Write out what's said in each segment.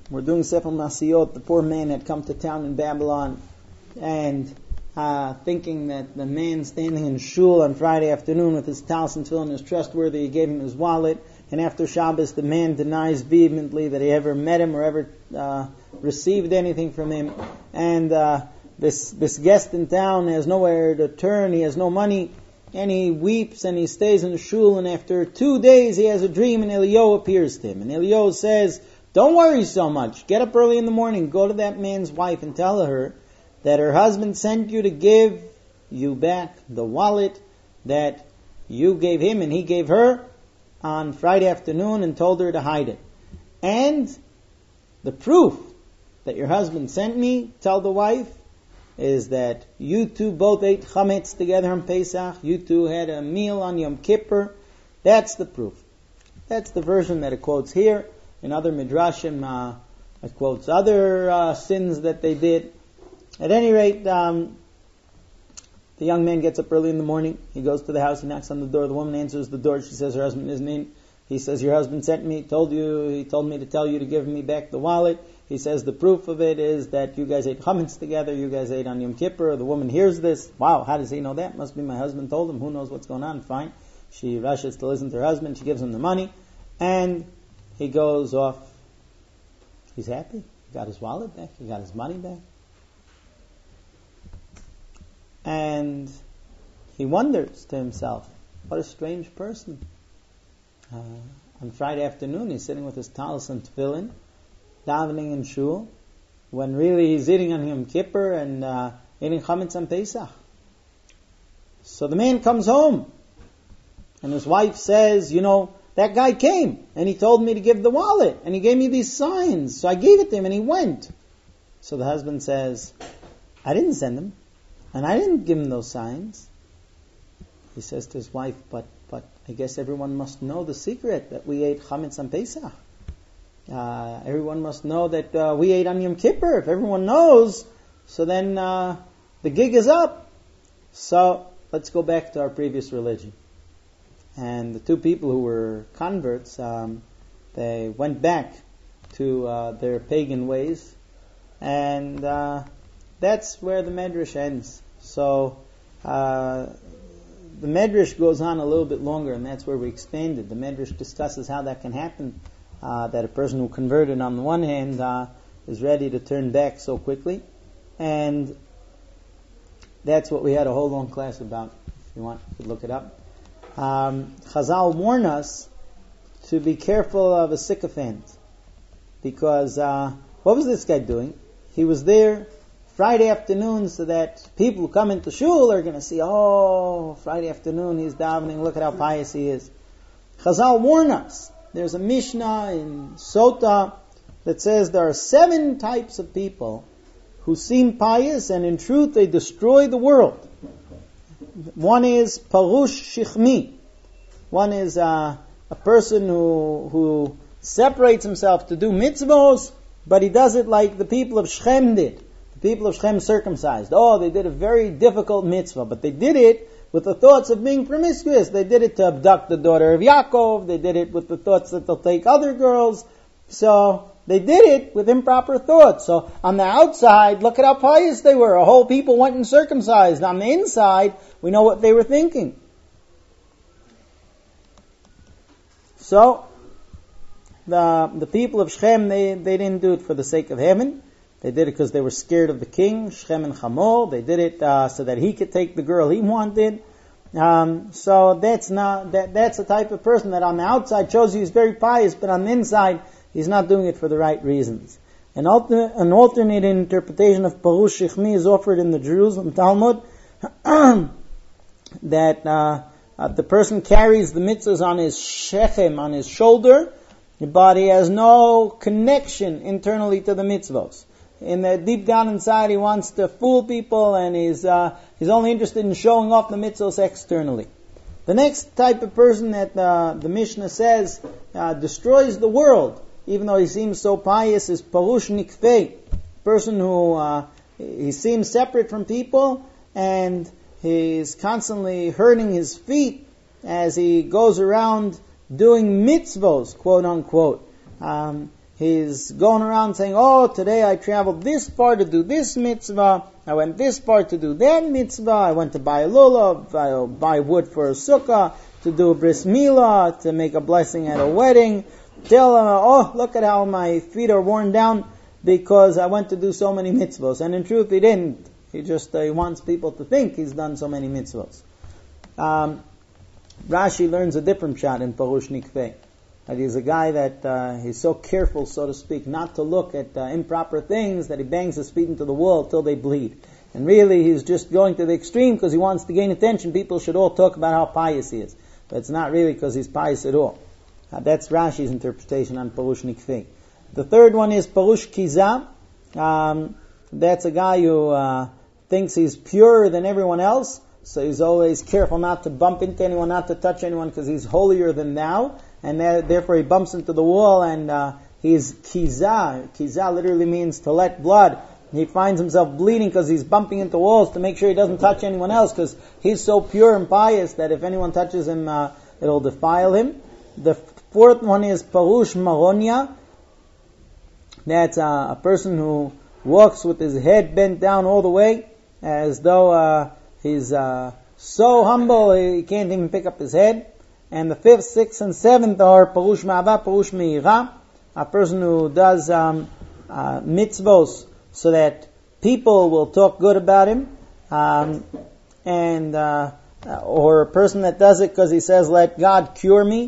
We're doing Sefer Masiyot. The poor man had come to town in Babylon, and thinking that the man standing in shul on Friday afternoon with his talis and tefillin is trustworthy, he gave him his wallet, and after Shabbos the man denies vehemently that he ever met him or ever received anything from him, and this guest in town has nowhere to turn, he has no money, and he weeps and he stays in the shul, and after 2 days he has a dream and Eliyahu appears to him. And Eliyahu says, don't worry so much. Get up early in the morning, go to that man's wife and tell her that her husband sent you to give you back the wallet that you gave him and he gave her on Friday afternoon and told her to hide it. And the proof that your husband sent me, tell the wife, is that you two both ate chametz together on Pesach, you two had a meal on Yom Kippur. That's the proof. That's the version that it quotes here. In other midrashim, it quotes other sins that they did. At any rate, the young man gets up early in the morning. He goes to the house, he knocks on the door. The woman answers the door. She says her husband isn't in. He says, your husband sent me, he told me to tell you to give me back the wallet. He says the proof of it is that you guys ate chametz together, you guys ate on Yom Kippur. The woman hears this. Wow, how does he know that? Must be my husband told him. Who knows what's going on? Fine. She rushes to listen to her husband. She gives him the money. And he goes off. He's happy. He got his wallet back. He got his money back. And he wonders to himself, what a strange person. On Friday afternoon, he's sitting with his talis and tefillin, davening in shul, when really he's eating on Yom Kippur and eating chametz on Pesach. So the man comes home, and his wife says, that guy came, and he told me to give the wallet, and he gave me these signs, so I gave it to him, and he went. So the husband says, I didn't send him, and I didn't give him those signs. He says to his wife, but I guess everyone must know the secret that we ate chametz on Pesach. Everyone must know that we ate on Yom Kippur. If everyone knows, so then the gig is up. So let's go back to our previous religion. And the two people who were converts, they went back to their pagan ways, and that's where the Medrash ends. So the Medrash goes on a little bit longer, and that's where we expanded. The Medrash discusses how that can happen, that a person who converted on the one hand is ready to turn back so quickly, and that's what we had a whole long class about. If you want, you could look it up. Chazal warn us to be careful of a sycophant, because what was this guy doing? He was there Friday afternoon so that people who come into shul are going to see, Friday afternoon he's davening, look at how pious he is. Chazal warn us. There's a Mishnah in Sota that says there are 7 types of people who seem pious and in truth they destroy the world. One is Parush Shichmi. One is a person who separates himself to do mitzvahs, but he does it like the people of Shechem did. The people of Shechem circumcised. They did a very difficult mitzvah, but they did it with the thoughts of being promiscuous. They did it to abduct the daughter of Yaakov. They did it with the thoughts that they'll take other girls. So they did it with improper thoughts. So on the outside, look at how pious they were. A whole people went and circumcised. On the inside, we know what they were thinking. So the people of Shechem, they didn't do it for the sake of heaven. They did it because they were scared of the king, Shechem and Hamor. They did it so that he could take the girl he wanted. So that's the type of person that on the outside shows you he's very pious, but on the inside he's not doing it for the right reasons. An alternate interpretation of Parush Shichmi is offered in the Jerusalem Talmud that the person carries the mitzvahs on his shechem, on his shoulder, but he has no connection internally to the mitzvahs. In the deep down inside, he wants to fool people, and he's only interested in showing off the mitzvahs externally. The next type of person that the Mishnah says destroys the world, even though he seems so pious, is Parush Nikfei, person who he seems separate from people, and he's constantly hurting his feet as he goes around doing mitzvos, quote unquote. he's going around saying, oh, today I traveled this far to do this mitzvah, I went this far to do that mitzvah, I went to buy a lulav, I buy wood for a sukkah, to do a bris milah, to make a blessing at a wedding. Tell him, oh, look at how my feet are worn down because I went to do so many mitzvahs. And in truth, he didn't. He just he wants people to think he's done so many mitzvahs. Rashi learns a different shot in Parush Nikveh. That he's a guy that he's so careful, so to speak, not to look at improper things that he bangs his feet into the wall till they bleed. And really, he's just going to the extreme because he wants to gain attention. People should all talk about how pious he is. But it's not really because he's pious at all. That's Rashi's interpretation on Parush Nikveh. The third one is Parush Kizah. That's a guy who thinks he's purer than everyone else. So he's always careful not to bump into anyone, not to touch anyone because he's holier than thou. And therefore he bumps into the wall and he's Kizah. Kizah literally means to let blood. He finds himself bleeding because he's bumping into walls to make sure he doesn't touch anyone else because he's so pure and pious that if anyone touches him, it'll defile him. The fourth one is Parush Maronia. That's a person who walks with his head bent down all the way as though he's so humble he can't even pick up his head. And the fifth, sixth, and seventh are Parush Ma'ava, Parush Meira, a person who does mitzvos so that people will talk good about him, or a person that does it because he says, let God cure me.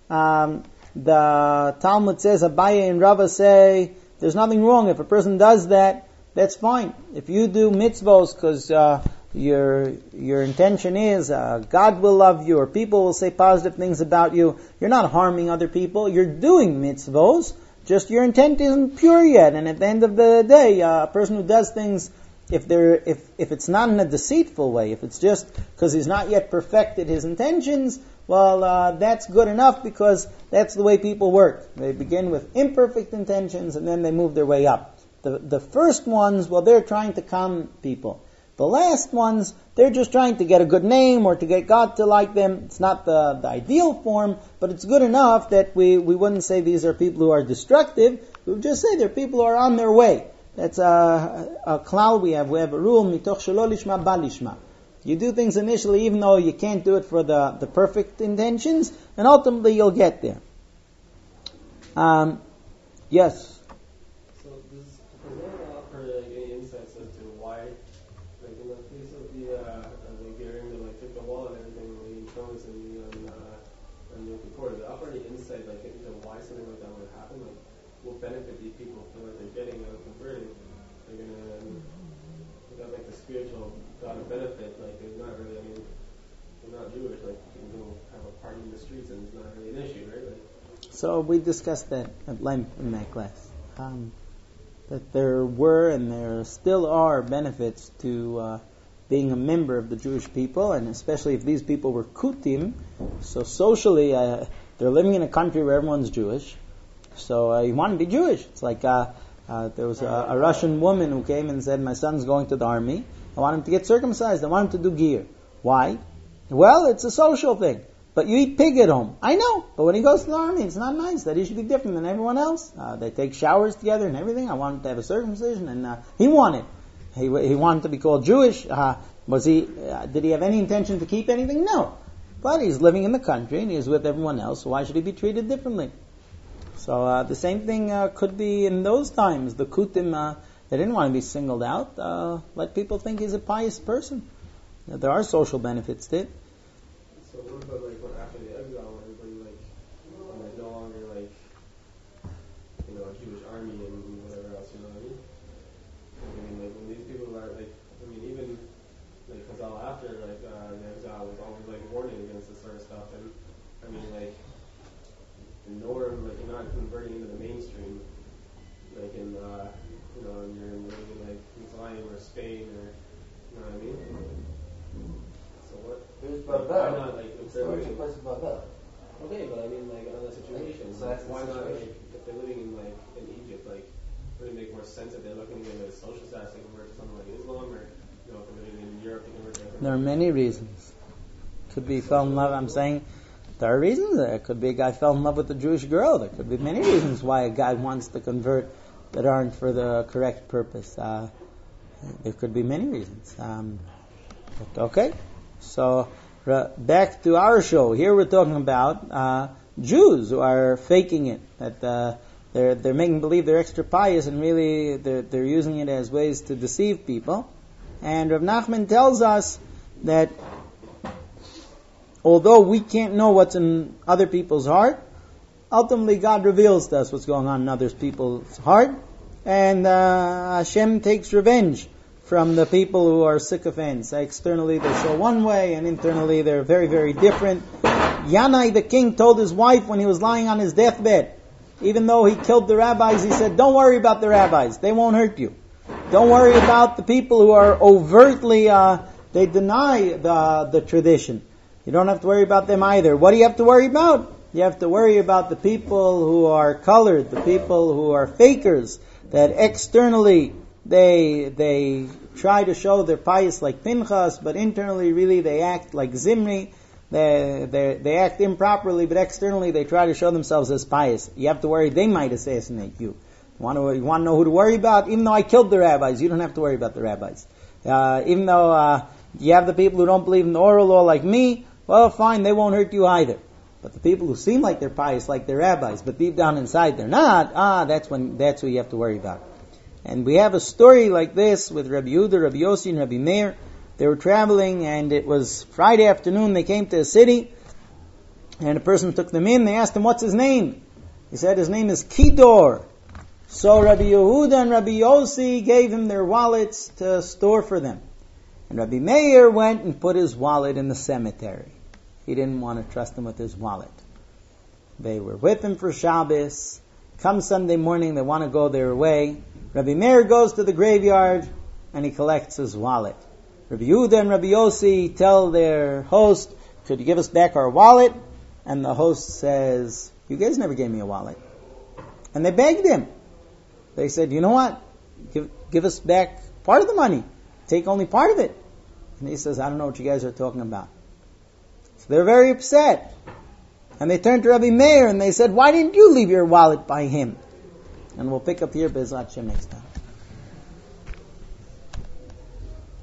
The Talmud says, Abaye and Rava say, there's nothing wrong. If a person does that, that's fine. If you do mitzvos because your intention is God will love you or people will say positive things about you, you're not harming other people. You're doing mitzvos, just your intent isn't pure yet. And at the end of the day, a person who does things, if it's not in a deceitful way, if it's just because he's not yet perfected his intentions, well, that's good enough because that's the way people work. They begin with imperfect intentions and then they move their way up. The first ones, well, they're trying to calm people. The last ones, they're just trying to get a good name or to get God to like them. It's not the ideal form, but it's good enough that we wouldn't say these are people who are destructive. We would just say they're people who are on their way. That's a klal we have. We have a rule, mitoch shelo lishma ba lishma. You do things initially even though you can't do it for the perfect intentions, and ultimately you'll get there. Yes? So does anyone offer any insights as to why, like in the case of the Gearing that like took the wall and everything, the Thomas and Yom Kippur, does it offer any insight like into why something like that would happen? Like what benefit these people feel like they're getting out of converting? They're gonna got like the spiritual God of benefit, like they're not really, I mean, they're not Jewish, like you can go have a party in the streets and it's not really an issue, right? Like, so we discussed that at length in that class. That there were and there still are benefits to being a member of the Jewish people, and especially if these people were Kutim. So socially, they're living in a country where everyone's Jewish. So you want to be Jewish. It's like there was a Russian woman who came and said, my son's going to the army. I want him to get circumcised. I want him to do gear. Why? Well, it's a social thing. But you eat pig at home. I know. But when he goes to the army, it's not nice. That he should be different than everyone else. They take showers together and everything. I want him to have a circumcision. And he wanted. He wanted to be called Jewish. Did he have any intention to keep anything? No. But he's living in the country and he's with everyone else. So why should he be treated differently? So the same thing could be in those times. The Kutim, they didn't want to be singled out. Let people think he's a pious person. There are social benefits to it. so what about like when after the exile, when everybody like when there's no longer like a Jewish army and whatever else, you know what I mean? I mean like when these people are like, I mean even like Chazal after like the exile was always like warning against this sort of stuff, and I mean like the norm, like you're not converting into the mainstream, like in and you're living in like Mitzrayim or Spain or you know what I mean? So what? There's Why Babel. not like if they're living? Okay, but I mean like another situation. So that's why the not like situation. if they're living in Egypt, like would it make more sense if they're looking at a social status, they convert to something like Islam, or if they're living in Europe, they convert to There are many reasons. Could be fell in love. I'm saying There are reasons. There could be a guy fell in love with a Jewish girl. There could be many reasons why a guy wants to convert that aren't for the correct purpose. There could be many reasons. But okay. So back to our show. Here we're talking about Jews who are faking it. That they're making believe they're extra pious, and really they're using it as ways to deceive people. And Rav Nachman tells us that although we can't know what's in other people's heart, ultimately God reveals to us what's going on in other people's heart, and Hashem takes revenge from the people who are sycophants. Externally they show one way, and internally they're very, very different. Yanai the king told his wife when he was lying on his deathbed, even though he killed the rabbis, he said, don't worry about the rabbis, they won't hurt you. Don't worry about the people who are overtly, they deny the tradition. You don't have to worry about them either. What do you have to worry about? You have to worry about the people who are colored, the people who are fakers, that externally they try to show they're pious like Pinchas, but internally really they act like Zimri. They act improperly, but externally they try to show themselves as pious. You have to worry they might assassinate you. You want to know who to worry about? Even though I killed the rabbis, you don't have to worry about the rabbis. Even though you have the people who don't believe in the oral law like me, well, fine, they won't hurt you either. But the people who seem like they're pious, like they're rabbis, but deep down inside they're not, that's who you have to worry about. And we have a story like this with Rabbi Yehuda, Rabbi Yossi, and Rabbi Meir. They were traveling, and it was Friday afternoon. They came to a city, and a person took them in. They asked him, what's his name? He said his name is Kidor. So Rabbi Yehuda and Rabbi Yossi gave him their wallets to store for them. And Rabbi Meir went and put his wallet in the cemetery. He didn't want to trust him with his wallet. They were with him for Shabbos. Come Sunday morning, they want to go their way. Rabbi Meir goes to the graveyard, and he collects his wallet. Rabbi Yehuda and Rabbi Yossi tell their host, could you give us back our wallet? And the host says, you guys never gave me a wallet. And they begged him. They said, you know what? Give us back part of the money. Take only part of it. And he says, I don't know what you guys are talking about. So they're very upset. And they turned to Rabbi Meir and they said, why didn't you leave your wallet by him? And we'll pick up here Bezrat Hashem next time.